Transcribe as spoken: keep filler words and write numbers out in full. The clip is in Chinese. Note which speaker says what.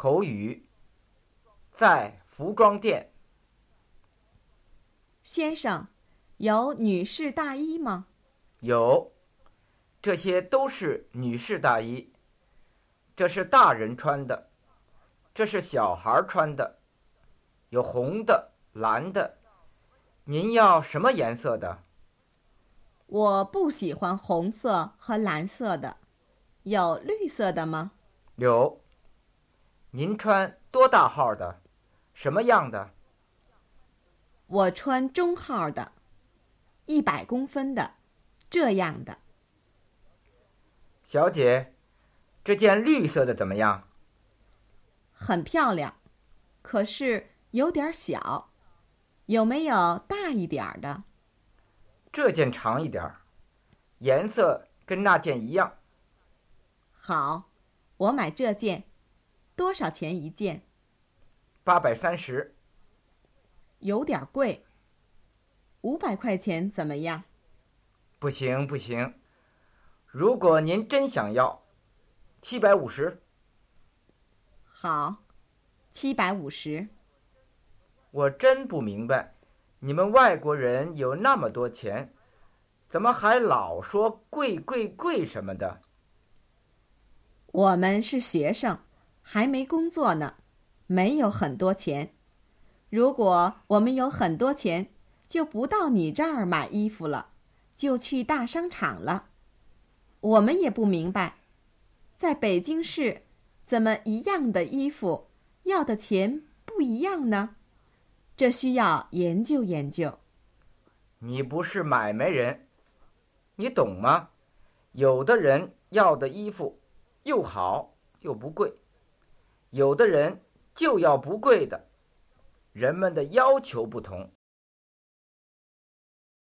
Speaker 1: 口语，在服装店。
Speaker 2: 先生，有女士大衣吗？
Speaker 1: 有，这些都是女士大衣。这是大人穿的，这是小孩穿的，有红的、蓝的。您要什么颜色的？
Speaker 2: 我不喜欢红色和蓝色的，有绿色的吗？
Speaker 1: 有。您穿多大号的？什么样的？
Speaker 2: 我穿中号的，一百公分的，这样的。
Speaker 1: 小姐，这件绿色的怎么样？
Speaker 2: 很漂亮，可是有点小，有没有大一点的？
Speaker 1: 这件长一点，颜色跟那件一样。
Speaker 2: 好，我买这件，多少钱一件？
Speaker 1: 八百三十。
Speaker 2: 有点贵，五百块钱怎么样？
Speaker 1: 不行不行，如果您真想要，七百五十。
Speaker 2: 好，七百五十。
Speaker 1: 我真不明白，你们外国人有那么多钱，怎么还老说贵贵贵什么的？
Speaker 2: 我们是学生，还没工作呢，没有很多钱。如果我们有很多钱，就不到你这儿买衣服了，就去大商场了。我们也不明白，在北京市，怎么一样的衣服要的钱不一样呢？这需要研究研究。
Speaker 1: 你不是买卖人，你懂吗？有的人要的衣服又好又不贵，有的人就要不贵的。人们的要求不同。